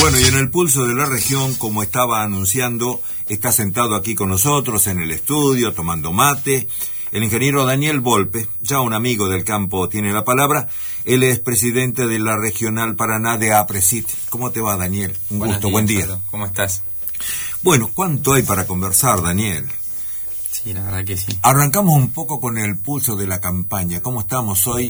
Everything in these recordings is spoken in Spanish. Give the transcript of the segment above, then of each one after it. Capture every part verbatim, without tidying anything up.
Bueno, y en el pulso de la región, como estaba anunciando, está sentado aquí con nosotros en el estudio, tomando mate, el ingeniero Daniel Volpe, ya un amigo del campo tiene la palabra. Él es presidente de la Regional Paraná de APRESIT. ¿Cómo te va, Daniel? Un Buenos gusto, días, buen día. Pedro. ¿Cómo estás? Bueno, ¿cuánto hay para conversar, Daniel? Sí, la verdad que sí. Arrancamos un poco con el pulso de la campaña. ¿Cómo estamos hoy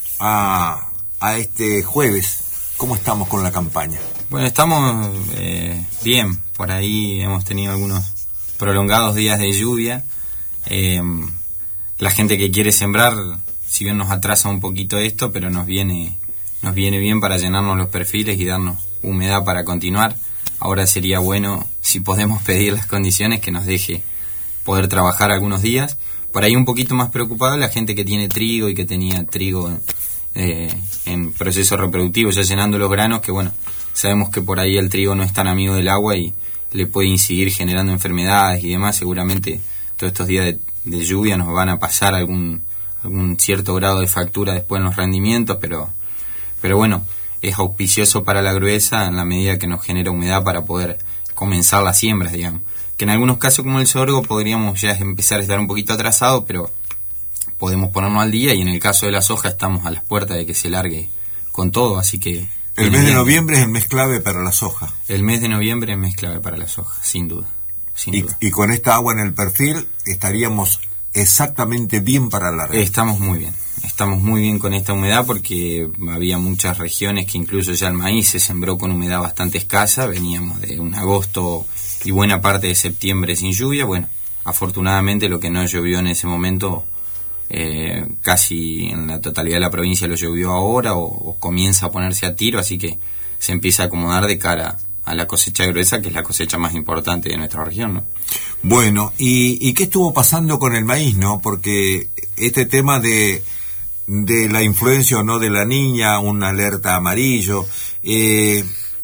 a, a este jueves? ¿Cómo estamos con la campaña? Bueno, estamos eh, bien. Por ahí hemos tenido algunos prolongados días de lluvia. Eh, la gente que quiere sembrar, si bien nos atrasa un poquito esto, pero nos viene, nos viene bien para llenarnos los perfiles y darnos humedad para continuar. Ahora sería bueno, si podemos pedir las condiciones, que nos deje poder trabajar algunos días. Por ahí un poquito más preocupado la gente que tiene trigo y que tenía trigo eh, en proceso reproductivo, ya llenando los granos, que bueno, sabemos que por ahí el trigo no es tan amigo del agua y le puede incidir generando enfermedades y demás. Seguramente todos estos días de, de lluvia nos van a pasar algún, algún cierto grado de factura después en los rendimientos, pero, pero bueno, es auspicioso para la gruesa en la medida que nos genera humedad para poder comenzar las siembras, digamos. Que en algunos casos como el sorgo podríamos ya empezar a estar un poquito atrasados, pero podemos ponernos al día, y en el caso de la soja estamos a las puertas de que se largue con todo, así que... El mes de noviembre es el mes clave para la soja. El mes de noviembre es mes clave para la soja, sin duda. Sin y, duda. y con esta agua en el perfil estaríamos exactamente bien para la red. Estamos muy bien, estamos muy bien con esta humedad porque había muchas regiones que incluso ya el maíz se sembró con humedad bastante escasa, veníamos de un agosto y buena parte de septiembre sin lluvia. Bueno, afortunadamente lo que no llovió en ese momento, eh, casi en la totalidad de la provincia lo llovió ahora o, o comienza a ponerse a tiro, así que se empieza a acomodar de cara a la cosecha gruesa, que es la cosecha más importante de nuestra región, ¿no? Bueno, ¿y, y qué estuvo pasando con el maíz, no? Porque este tema de, de la influencia o no de la niña, una alerta amarillo, eh,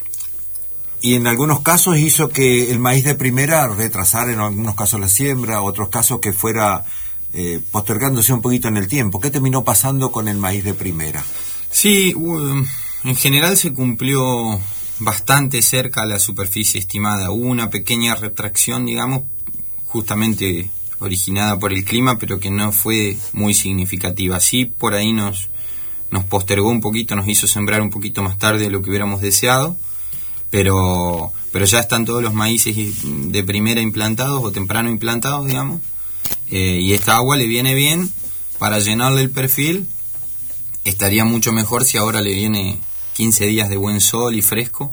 y en algunos casos hizo que el maíz de primera retrasara en algunos casos la siembra, otros casos que fuera eh, postergándose un poquito en el tiempo. ¿Qué terminó pasando con el maíz de primera? Sí, uh, en general se cumplió bastante cerca a la superficie estimada. Hubo una pequeña retracción, digamos, justamente originada por el clima, pero que no fue muy significativa. Sí, por ahí nos, nos postergó un poquito, nos hizo sembrar un poquito más tarde de lo que hubiéramos deseado, pero, pero ya están todos los maíces de primera implantados o temprano implantados, digamos, eh, y esta agua le viene bien para llenarle el perfil. Estaría mucho mejor si ahora le viene quince días de buen sol y fresco.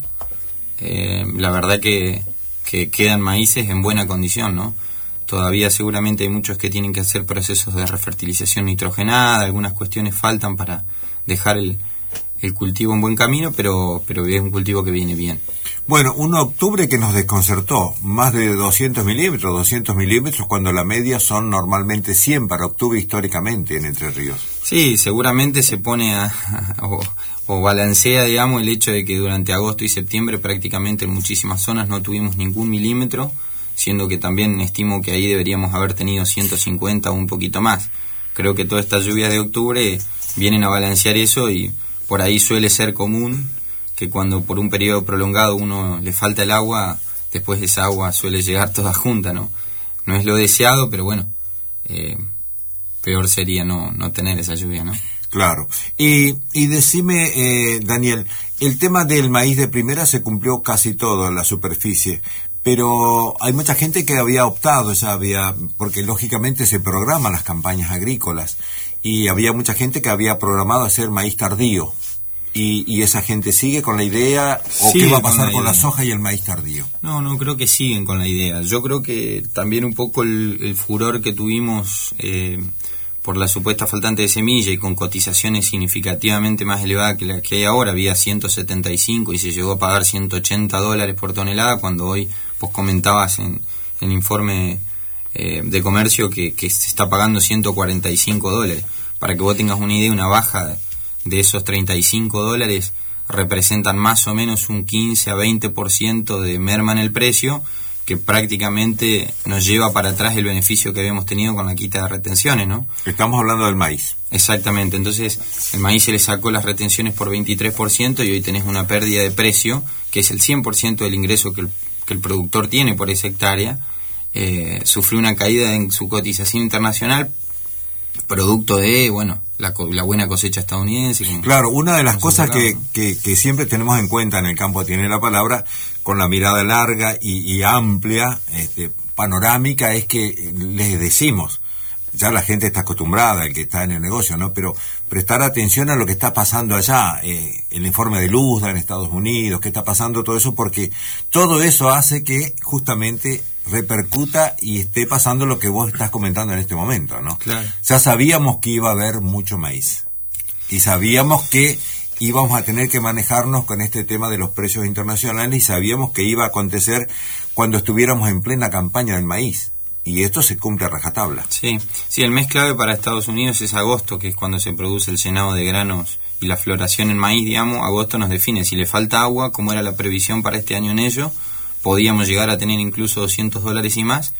Eh, la verdad que, que quedan maíces en buena condición, ¿no? Todavía seguramente hay muchos que tienen que hacer procesos de refertilización nitrogenada, algunas cuestiones faltan para dejar el, el cultivo en buen camino, pero, pero es un cultivo que viene bien. Bueno, un octubre que nos desconcertó, más de doscientos milímetros, doscientos milímetros, cuando la media son normalmente cien para octubre históricamente en Entre Ríos. Sí, seguramente se pone a, a o, o balancea, digamos, el hecho de que durante agosto y septiembre prácticamente en muchísimas zonas no tuvimos ningún milímetro, siendo que también estimo que ahí deberíamos haber tenido ciento cincuenta o un poquito más. Creo que todas estas lluvias de octubre vienen a balancear eso, y por ahí suele ser común que cuando por un periodo prolongado uno le falta el agua, después esa agua suele llegar toda junta, ¿no? No es lo deseado, pero bueno, eh, peor sería no, no tener esa lluvia, ¿no? Claro. Y, y decime, eh, Daniel, el tema del maíz de primera se cumplió casi todo en la superficie, pero hay mucha gente que había optado, ya había, porque lógicamente se programan las campañas agrícolas, y había mucha gente que había programado hacer maíz tardío. Y, y esa gente sigue con la idea, o sigue qué va a pasar con la, con la soja y el maíz tardío. No, no creo que siguen con la idea. Yo creo que también un poco el, el furor que tuvimos eh, por la supuesta faltante de semilla y con cotizaciones significativamente más elevadas que la que hay ahora, había ciento setenta y cinco y se llegó a pagar ciento ochenta dólares por tonelada, cuando hoy vos comentabas en, en el informe eh, de comercio que, que se está pagando ciento cuarenta y cinco dólares. Para que vos tengas una idea, una baja de esos treinta y cinco dólares representan más o menos un quince a veinte por ciento de merma en el precio, que prácticamente nos lleva para atrás el beneficio que habíamos tenido con la quita de retenciones, ¿no? Estamos hablando del maíz. Exactamente, entonces el maíz se le sacó las retenciones por veintitrés por ciento y hoy tenés una pérdida de precio que es el cien por ciento del ingreso que el, que el productor tiene por esa hectárea, eh, sufrió una caída en su cotización internacional, producto de, bueno, la, la buena cosecha estadounidense. Claro, una de las cosas que, que, que siempre tenemos en cuenta en el campo tiene la palabra, con la mirada larga y, y amplia, este, panorámica, es que les decimos, ya la gente está acostumbrada, el que está en el negocio, ¿no? Pero prestar atención a lo que está pasando allá, eh, el informe de Luzda en Estados Unidos, qué está pasando, todo eso, porque todo eso hace que justamente repercuta y esté pasando lo que vos estás comentando en este momento, ¿no? Claro. Ya sabíamos que iba a haber mucho maíz y sabíamos que íbamos a tener que manejarnos con este tema de los precios internacionales y sabíamos que iba a acontecer cuando estuviéramos en plena campaña del maíz. Y esto se cumple a rajatabla. Sí, sí, el mes clave para Estados Unidos es agosto, que es cuando se produce el llenado de granos y la floración en maíz, digamos. Agosto nos define si le falta agua, como era la previsión para este año en ello. Podíamos llegar a tener incluso doscientos dólares y más.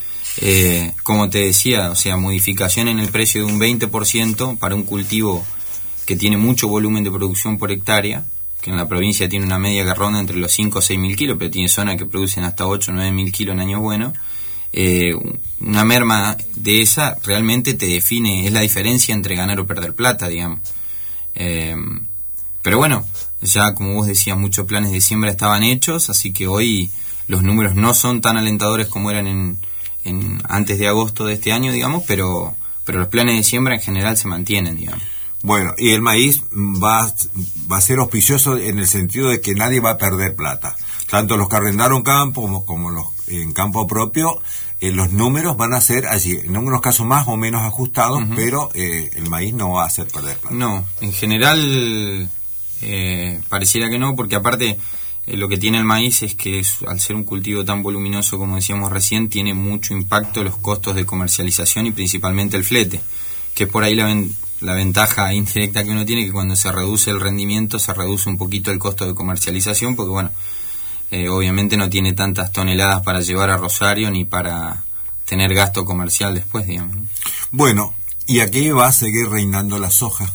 Eh, como te decía, o sea, modificación en el precio de un veinte por ciento para un cultivo que tiene mucho volumen de producción por hectárea, que en la provincia tiene una media que ronda entre los cinco o seis mil kilos, pero tiene zonas que producen hasta ocho o nueve mil kilos en años buenos. Eh, una merma de esa realmente te define, es la diferencia entre ganar o perder plata, digamos. Eh, pero bueno, ya como vos decías, muchos planes de siembra estaban hechos, así que hoy los números no son tan alentadores como eran en, en antes de agosto de este año, digamos, pero, pero los planes de siembra en general se mantienen, digamos. Bueno, y el maíz va, va a ser auspicioso en el sentido de que nadie va a perder plata. Tanto los que arrendaron campo como, como los en campo propio, eh, los números van a ser allí, en algunos casos más o menos ajustados, uh-huh. pero eh, el maíz no va a hacer perder plata. No, en general eh, pareciera que no, porque aparte eh, lo que tiene el maíz es que es, al ser un cultivo tan voluminoso como decíamos recién, tiene mucho impacto los costos de comercialización y principalmente el flete, que es por ahí la, ven, la ventaja indirecta que uno tiene, que cuando se reduce el rendimiento se reduce un poquito el costo de comercialización, porque bueno, Eh, obviamente no tiene tantas toneladas para llevar a Rosario ni para tener gasto comercial después, digamos, ¿no? Bueno, ¿y aquí va a seguir reinando la soja?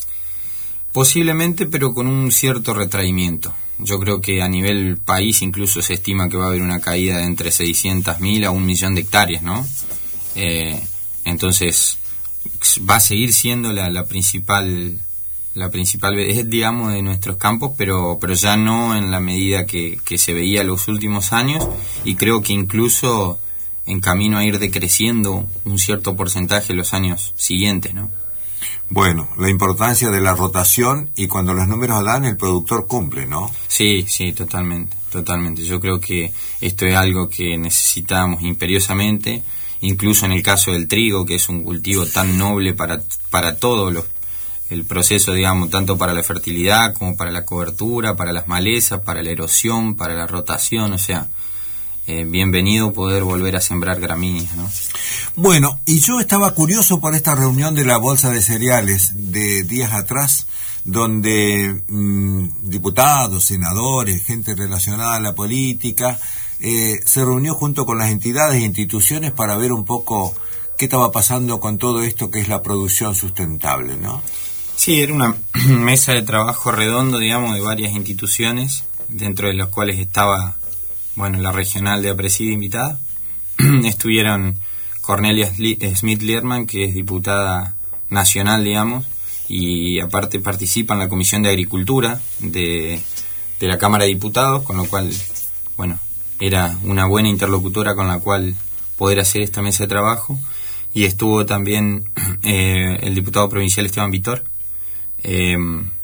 Posiblemente, pero con un cierto retraimiento. Yo creo que a nivel país incluso se estima que va a haber una caída de entre seiscientas mil a un millón de hectáreas, ¿no? Eh, entonces, va a seguir siendo la, la principal... la principal, digamos, de nuestros campos, pero pero ya no en la medida que, que se veía los últimos años, y creo que incluso en camino a ir decreciendo un cierto porcentaje en los años siguientes, ¿no? Bueno, la importancia de la rotación, y cuando los números dan, el productor cumple, ¿no? Sí, sí, totalmente, totalmente. Yo creo que esto es algo que necesitamos imperiosamente, incluso en el caso del trigo, que es un cultivo tan noble para, para todos los el proceso, digamos, tanto para la fertilidad como para la cobertura, para las malezas, para la erosión, para la rotación, o sea, eh, bienvenido poder volver a sembrar gramíneas, ¿no? Bueno, y yo estaba curioso por esta reunión de la Bolsa de Cereales de días atrás, donde mmm, diputados, senadores, gente relacionada a la política, eh, se reunió junto con las entidades e instituciones para ver un poco qué estaba pasando con todo esto que es la producción sustentable, ¿no? Sí, era una mesa de trabajo redondo, digamos, de varias instituciones, dentro de las cuales estaba, bueno, la regional de Apresida invitada. Estuvieron Cornelia Smith-Lierman, que es diputada nacional, digamos, y aparte participa en la Comisión de Agricultura de, de la Cámara de Diputados, con lo cual, bueno, era una buena interlocutora con la cual poder hacer esta mesa de trabajo. Y estuvo también eh, el diputado provincial Esteban Vitor, eh,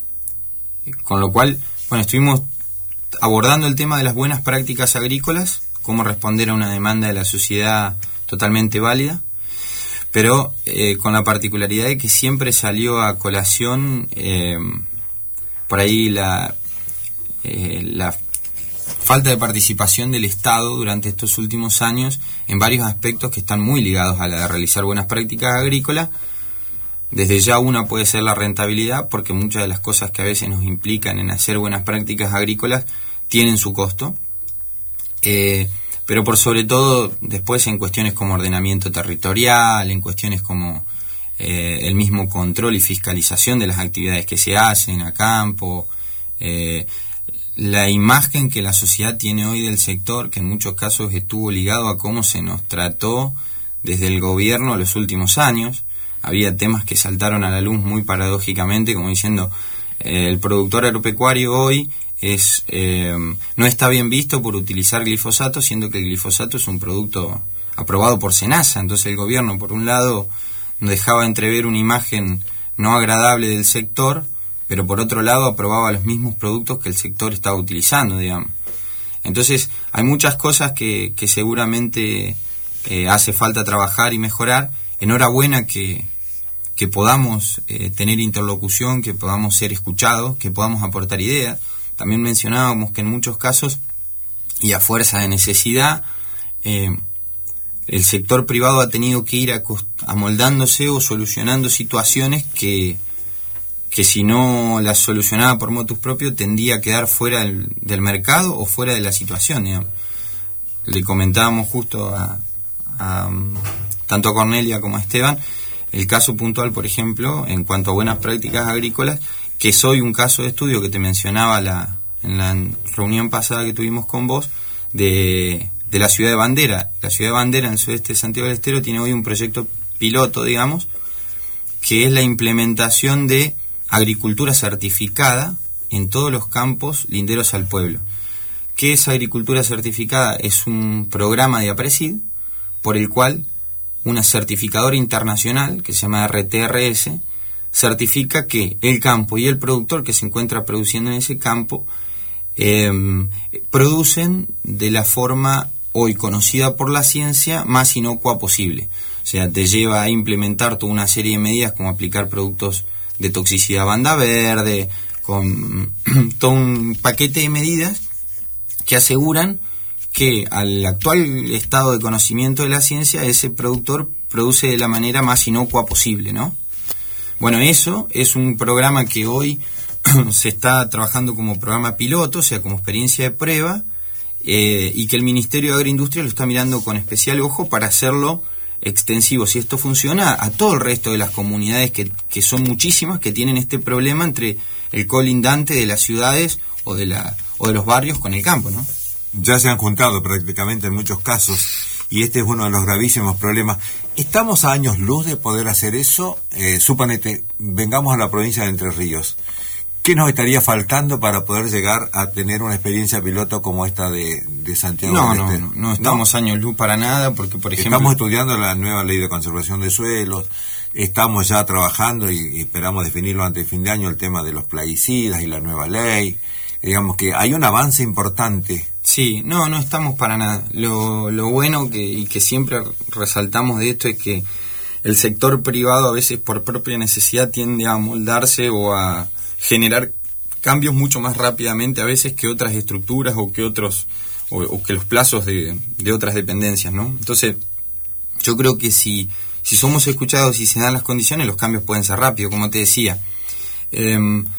con lo cual, bueno, estuvimos abordando el tema de las buenas prácticas agrícolas, cómo responder a una demanda de la sociedad totalmente válida, pero eh, con la particularidad de que siempre salió a colación eh, por ahí la, eh, la falta de participación del Estado durante estos últimos años en varios aspectos que están muy ligados a la de realizar buenas prácticas agrícolas. Desde ya una puede ser la rentabilidad, porque muchas de las cosas que a veces nos implican en hacer buenas prácticas agrícolas tienen su costo, eh, pero por sobre todo después en cuestiones como ordenamiento territorial, en cuestiones como eh, el mismo control y fiscalización de las actividades que se hacen a campo, eh, la imagen que la sociedad tiene hoy del sector, que en muchos casos estuvo ligado a cómo se nos trató desde el gobierno los últimos años. Había temas que saltaron a la luz muy paradójicamente, como diciendo, eh, el productor agropecuario hoy es eh, no está bien visto por utilizar glifosato, siendo que el glifosato es un producto aprobado por SENASA. Entonces el gobierno, por un lado, dejaba entrever una imagen no agradable del sector, pero por otro lado aprobaba los mismos productos que el sector estaba utilizando, digamos. Entonces hay muchas cosas que, que seguramente eh, hace falta trabajar y mejorar. Enhorabuena que, que podamos eh, tener interlocución, que podamos ser escuchados, que podamos aportar ideas. También mencionábamos que en muchos casos, y a fuerza de necesidad, eh, el sector privado ha tenido que ir amoldándose o solucionando situaciones que, que si no las solucionaba por motus propio tendía a quedar fuera del, del mercado o fuera de la situación, digamos. Le comentábamos justo a, a tanto a Cornelia como a Esteban el caso puntual, por ejemplo, en cuanto a buenas prácticas agrícolas, que es hoy un caso de estudio que te mencionaba la, en la reunión pasada que tuvimos con vos, de, de la ciudad de Bandera. La ciudad de Bandera, en el sudeste de Santiago del Estero, tiene hoy un proyecto piloto, digamos, que es la implementación de agricultura certificada en todos los campos linderos al pueblo. ¿Qué es agricultura certificada? Es un programa de APRESID por el cual una certificadora internacional, que se llama R T R S, certifica que el campo y el productor que se encuentra produciendo en ese campo eh, producen de la forma hoy conocida por la ciencia más inocua posible. O sea, te lleva a implementar toda una serie de medidas como aplicar productos de toxicidad banda verde, con todo un paquete de medidas que aseguran que al actual estado de conocimiento de la ciencia ese productor produce de la manera más inocua posible, ¿no? Bueno, eso es un programa que hoy se está trabajando como programa piloto, o sea, como experiencia de prueba, eh, y que el Ministerio de Agroindustria lo está mirando con especial ojo para hacerlo extensivo, si esto funciona, a todo el resto de las comunidades, que, que son muchísimas, que tienen este problema entre el colindante de las ciudades o de, la, o de los barrios con el campo, ¿no? Ya se han juntado prácticamente en muchos casos, y este es uno de los gravísimos problemas. ¿Estamos a años luz de poder hacer eso? Eh, suponete, vengamos a la provincia de Entre Ríos. ¿Qué nos estaría faltando para poder llegar a tener una experiencia piloto como esta de, de Santiago no, del no, Estero? No, no estamos ¿No? años luz para nada, porque por ejemplo... Estamos estudiando la nueva ley de conservación de suelos, estamos ya trabajando y, y esperamos definirlo antes de fin de año, el tema de los plaguicidas y la nueva ley. Digamos que hay un avance importante. Sí, no, no estamos para nada. Lo, lo bueno que, y que siempre resaltamos de esto es que el sector privado a veces por propia necesidad tiende a moldarse o a generar cambios mucho más rápidamente a veces que otras estructuras o que otros o, o que los plazos de, de otras dependencias, ¿no? Entonces, yo creo que si, si somos escuchados y se dan las condiciones, los cambios pueden ser rápidos, como te decía. Eh,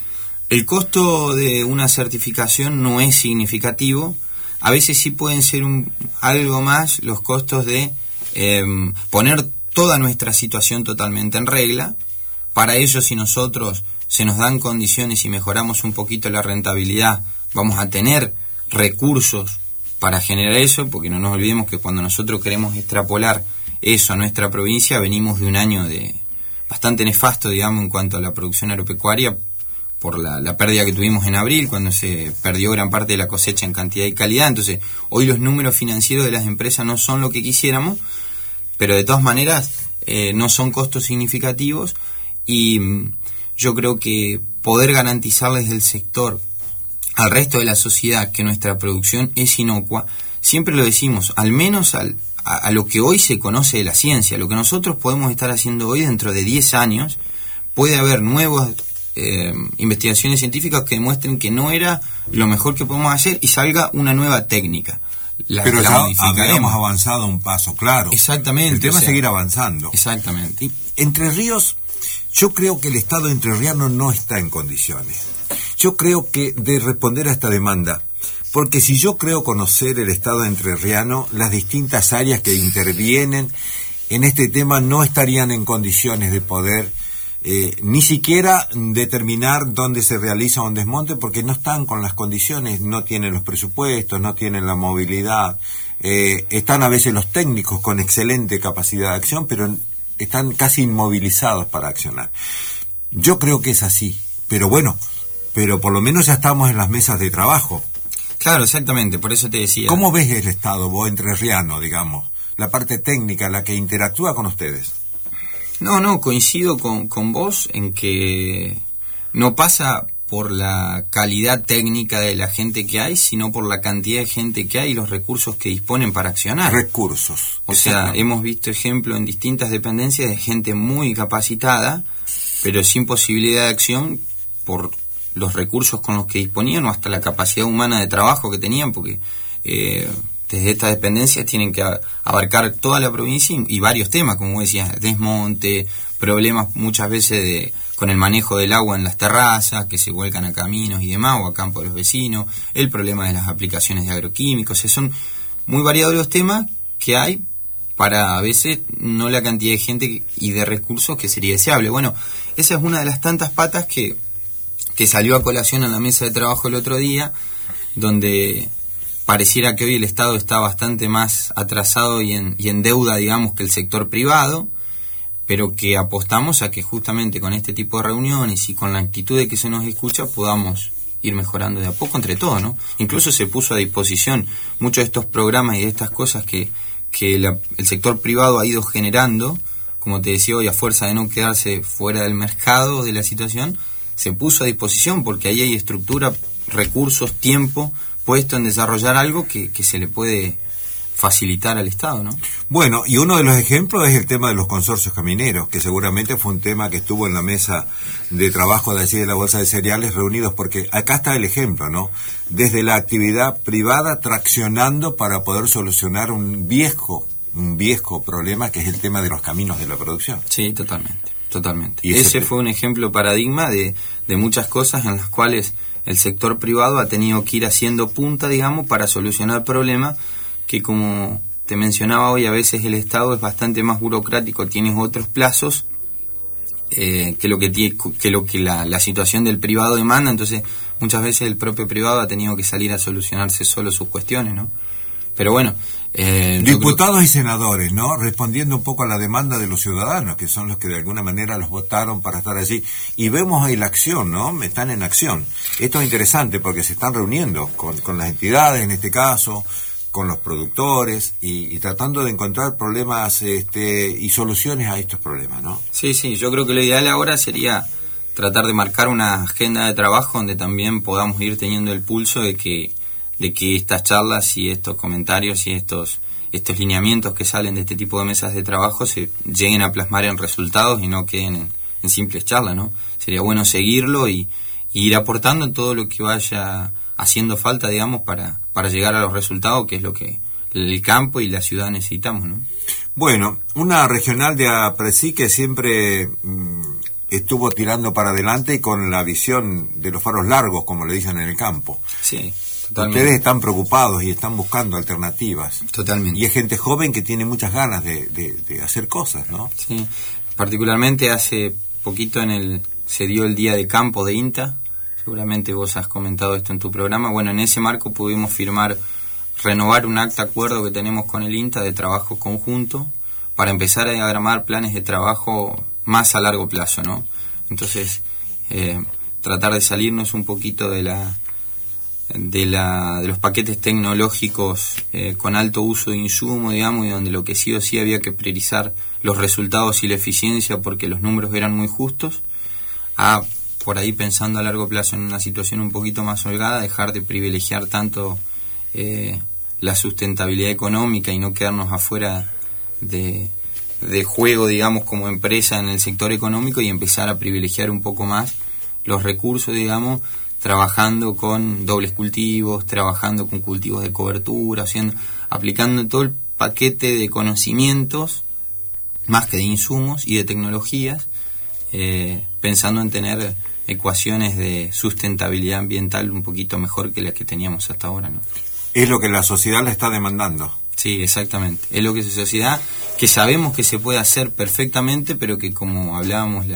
el costo de una certificación no es significativo. A veces sí pueden ser un, algo más los costos de eh, poner toda nuestra situación totalmente en regla. Para ello, si nosotros se nos dan condiciones y mejoramos un poquito la rentabilidad, vamos a tener recursos para generar eso, porque no nos olvidemos que cuando nosotros queremos extrapolar eso a nuestra provincia, venimos de un año de bastante nefasto, digamos, en cuanto a la producción agropecuaria, por la, la pérdida que tuvimos en abril, cuando se perdió gran parte de la cosecha en cantidad y calidad. Entonces, hoy los números financieros de las empresas no son lo que quisiéramos, pero de todas maneras eh, no son costos significativos, y yo creo que poder garantizarles del sector al resto de la sociedad que nuestra producción es inocua, siempre lo decimos, al menos al, a, a lo que hoy se conoce de la ciencia, lo que nosotros podemos estar haciendo hoy, dentro de diez años, puede haber nuevos Eh, investigaciones científicas que demuestren que no era lo mejor que podemos hacer y salga una nueva técnica. La, Pero la ya habíamos avanzado un paso, claro. Exactamente. El tema o sea, es seguir avanzando. Exactamente. Y Entre Ríos, yo creo que el Estado entrerriano no está en condiciones. Yo creo que de responder a esta demanda, porque si yo creo conocer el Estado entrerriano, las distintas áreas que intervienen en este tema no estarían en condiciones de poder eh, ni siquiera determinar dónde se realiza un desmonte, porque no están con las condiciones, no tienen los presupuestos, no tienen la movilidad, eh, están a veces los técnicos con excelente capacidad de acción, pero están casi inmovilizados para accionar. Yo creo que es así, pero bueno, pero por lo menos ya estamos en las mesas de trabajo. Claro, exactamente, por eso te decía. ¿Cómo ves el Estado, vos entrerriano, digamos, la parte técnica, la que interactúa con ustedes? No, no, coincido con, con vos en que no pasa por la calidad técnica de la gente que hay, sino por la cantidad de gente que hay y los recursos que disponen para accionar. Recursos. O sea, hemos visto ejemplos en distintas dependencias de gente muy capacitada, pero sin posibilidad de acción por los recursos con los que disponían o hasta la capacidad humana de trabajo que tenían, porque eh, desde estas dependencias tienen que abarcar toda la provincia y, y varios temas, como decías, desmonte, problemas muchas veces de con el manejo del agua en las terrazas, que se vuelcan a caminos y demás, o a campos de los vecinos, el problema de las aplicaciones de agroquímicos, o sea, son muy variados los temas que hay para a veces no la cantidad de gente y de recursos que sería deseable. Bueno, esa es una de las tantas patas que que salió a colación en la mesa de trabajo el otro día, donde pareciera que hoy el Estado está bastante más atrasado y en, y en deuda, digamos, que el sector privado, pero que apostamos a que justamente con este tipo de reuniones y con la actitud de que se nos escucha podamos ir mejorando de a poco entre todos, ¿no? Incluso se puso a disposición muchos de estos programas y de estas cosas que, que la, el sector privado ha ido generando, como te decía hoy, a fuerza de no quedarse fuera del mercado de la situación, se puso a disposición porque ahí hay estructura, recursos, tiempo puesto en desarrollar algo que, que se le puede facilitar al Estado, ¿no? Bueno, y uno de los ejemplos es el tema de los consorcios camineros, que seguramente fue un tema que estuvo en la mesa de trabajo de allí de la Bolsa de Cereales reunidos, porque acá está el ejemplo, ¿no? Desde la actividad privada traccionando para poder solucionar un viejo, un viejo problema que es el tema de los caminos de la producción. Sí, totalmente. Totalmente. Y ese, ese te... fue un ejemplo paradigma de, de muchas cosas en las cuales el sector privado ha tenido que ir haciendo punta, digamos, para solucionar problemas que, como te mencionaba hoy, a veces el Estado es bastante más burocrático, tiene otros plazos eh, que lo que, tiene, que, lo que la, la situación del privado demanda, entonces muchas veces el propio privado ha tenido que salir a solucionarse solo sus cuestiones, ¿no? Pero bueno... Eh, Diputados creo... y senadores, ¿no? Respondiendo un poco a la demanda de los ciudadanos, que son los que de alguna manera los votaron para estar allí. Y vemos ahí la acción, ¿no? Están en acción. Esto es interesante porque se están reuniendo con, con las entidades, en este caso, con los productores, y, y tratando de encontrar problemas este, y soluciones a estos problemas, ¿no? Sí, sí, yo creo que lo ideal ahora sería tratar de marcar una agenda de trabajo donde también podamos ir teniendo el pulso de que de que estas charlas y estos comentarios y estos estos lineamientos que salen de este tipo de mesas de trabajo se lleguen a plasmar en resultados y no queden en, en simples charlas, ¿no? Sería bueno seguirlo y, y ir aportando en todo lo que vaya haciendo falta, digamos, para, para llegar a los resultados, que es lo que el campo y la ciudad necesitamos, ¿no? Bueno, una regional de APRESI que siempre mmm, estuvo tirando para adelante y con la visión de los faros largos, como le dicen en el campo. Sí. Totalmente. Ustedes están preocupados y están buscando alternativas. Totalmente. Y es gente joven que tiene muchas ganas de, de, de hacer cosas, ¿no? Sí. Particularmente hace poquito en el se dio el día de campo de INTA. Seguramente vos has comentado esto en tu programa. Bueno, en ese marco pudimos firmar, renovar un acta acuerdo que tenemos con el INTA de trabajo conjunto para empezar a diagramar planes de trabajo más a largo plazo, ¿no? Entonces, eh, tratar de salirnos un poquito de la de la de los paquetes tecnológicos eh, con alto uso de insumo, digamos, y donde lo que sí o sí había que priorizar los resultados y la eficiencia porque los números eran muy justos, a por ahí pensando a largo plazo en una situación un poquito más holgada, dejar de privilegiar tanto eh, la sustentabilidad económica y no quedarnos afuera de, de juego, digamos, como empresa en el sector económico y empezar a privilegiar un poco más los recursos, digamos, trabajando con dobles cultivos, trabajando con cultivos de cobertura, haciendo, aplicando todo el paquete de conocimientos, más que de insumos y de tecnologías, eh, pensando en tener ecuaciones de sustentabilidad ambiental un poquito mejor que las que teníamos hasta ahora, ¿no? Es lo que la sociedad le está demandando. Sí, exactamente. Es lo que la sociedad, que sabemos que se puede hacer perfectamente, pero que como hablábamos la,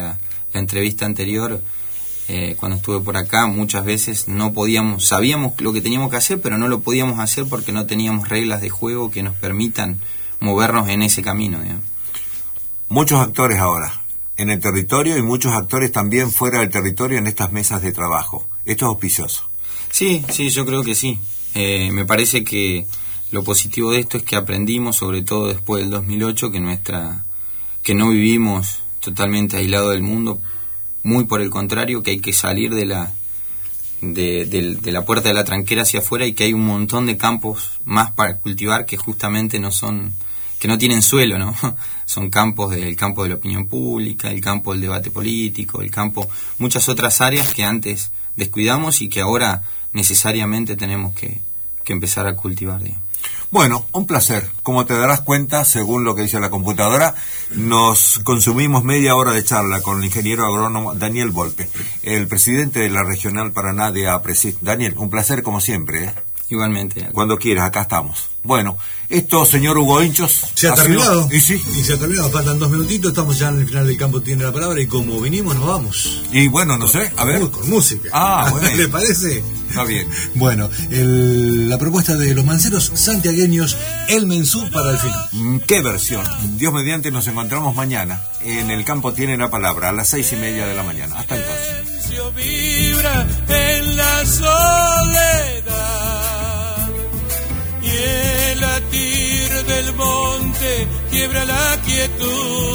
la entrevista anterior, eh, cuando estuve por acá, muchas veces no podíamos, sabíamos lo que teníamos que hacer, pero no lo podíamos hacer porque no teníamos reglas de juego que nos permitan movernos en ese camino, digamos. Muchos actores ahora en el territorio y muchos actores también fuera del territorio en estas mesas de trabajo. Esto es auspicioso. Sí, sí, yo creo que sí. Eh, me parece que lo positivo de esto es que aprendimos, sobre todo después del dos mil ocho, que nuestra que no vivimos totalmente aislados del mundo, muy por el contrario, que hay que salir de la de, de, de la puerta de la tranquera hacia afuera y que hay un montón de campos más para cultivar que justamente no son, que no tienen suelo, ¿no? Son campos del campo de la opinión pública, el campo del debate político, el campo, muchas otras áreas que antes descuidamos y que ahora necesariamente tenemos que, que empezar a cultivar, digamos. Bueno, un placer. Como te darás cuenta, según lo que dice la computadora, nos consumimos media hora de charla con el ingeniero agrónomo Daniel Volpe, el presidente de la Regional Paraná de APRESID. Daniel, un placer como siempre, ¿eh? Igualmente. Cuando quieras, acá estamos. Bueno, esto, señor Hugo Hinchos... ¿Se ha, ha terminado? Sido... ¿Y sí? Y se ha terminado, faltan dos minutitos, estamos ya en el final del campo, tiene la palabra, y como vinimos, nos vamos. Y bueno, no sé, a ver... Con, con música. Ah, bueno. ¿Le parece? Está bien. Bueno, el, la propuesta de los manceros santiagueños, El Mensú para el final. Mm, ¿Qué versión? Dios mediante, nos encontramos mañana. En el campo tiene la palabra, a las seis y media de la mañana. Hasta entonces. Vibra en la soledad. Y el latir del monte quiebra la quietud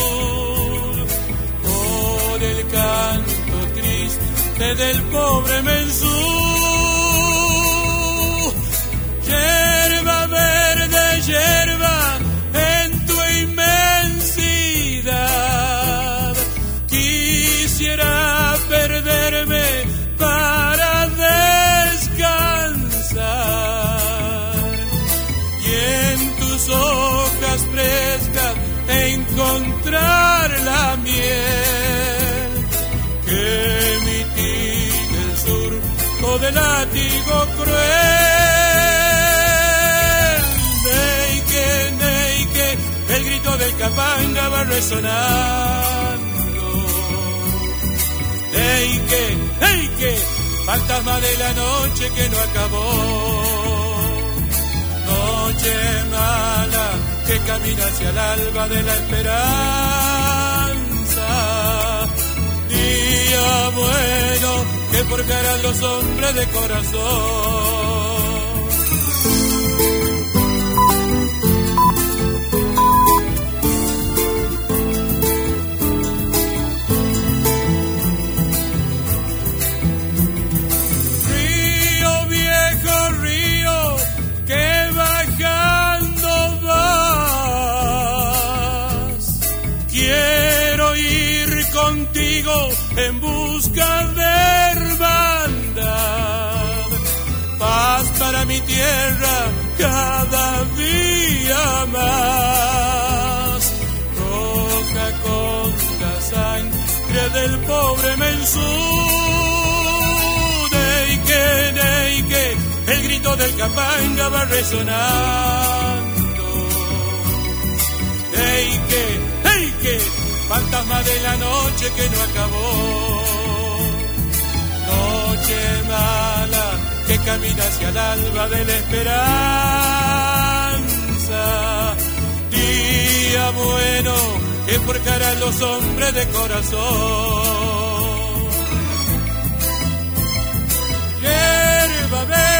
por el canto triste del pobre Mensú. Yerba verde, yerba en tu inmensidad, quisiera perderme para descansar. Hojas frescas encontrar la miel que mitigue el surco del látigo cruel. Neike, neike, el grito del capanga va resonando. Neike, neike, fantasma de la noche que no acabó. Noche mala que camina hacia el alba de la esperanza. Día bueno que forjarán los hombres de corazón. Río viejo, río que bajando vas, quiero ir contigo en busca de hermandad, paz para mi tierra cada día más, roja con la sangre del pobre Mensú. Neike, neike, el grito del capanga va resonando. Neike, neike, fantasma de la noche que no acabó. Noche mala que camina hacia el alba de la esperanza. Día bueno que forjarán los hombres de corazón. Yerba verde